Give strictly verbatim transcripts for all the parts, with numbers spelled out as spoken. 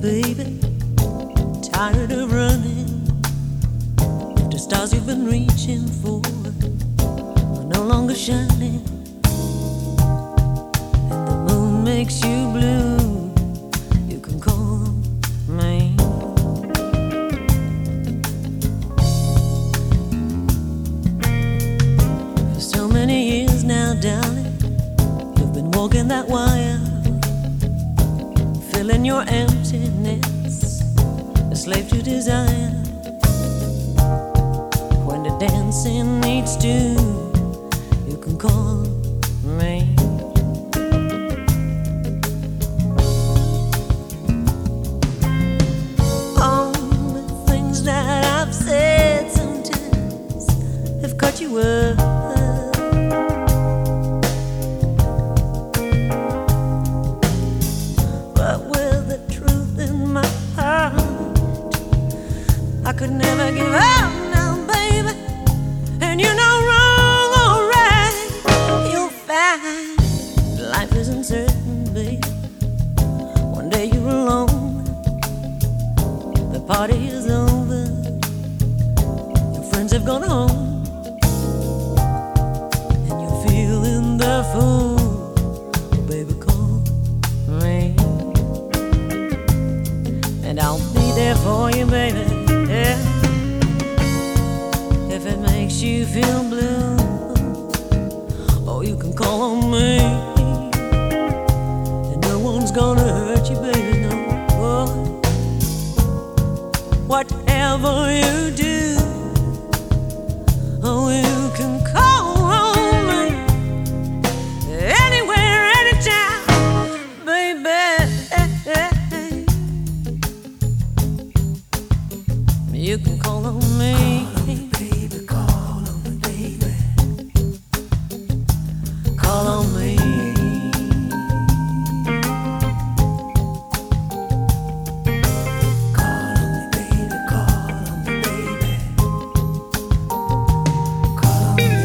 baby. Tired of running after stars you've been reaching for are no longer shining, and the moon makes you blue. You can call me. For so many years now, darling, you've been walking that wire, filling your emptiness, a slave to desire. When the dancing needs to, you can call me. All the things that I've said sometimes have caught you up. I could never give up now, baby. And you know wrong or right, you'll find life isn't certain, baby. One day you're alone, the party is over, your friends have gone home, and you're feeling the fool. Baby, call me, and I'll be there for you, baby. Yeah. If it makes you feel blue, oh, you can call on me, and no one's gonna hurt you, baby, no. Oh. Whatever you do, oh, you can call on me anywhere, anytime, baby. You can call on me. Call on me, baby. Call on me. Call on me, baby. Call on me, baby. Call on me.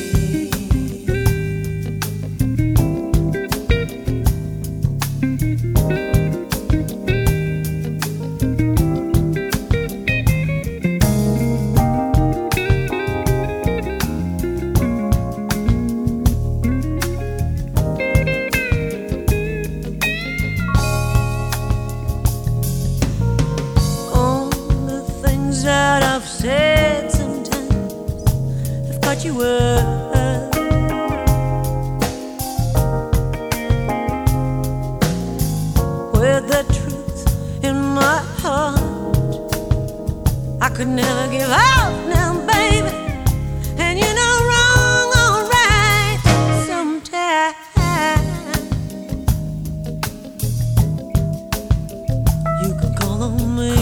That I've said sometimes have caught you up. With the truth in my heart, I could never give up now, baby. And you know wrong or right, sometimes you can call on me.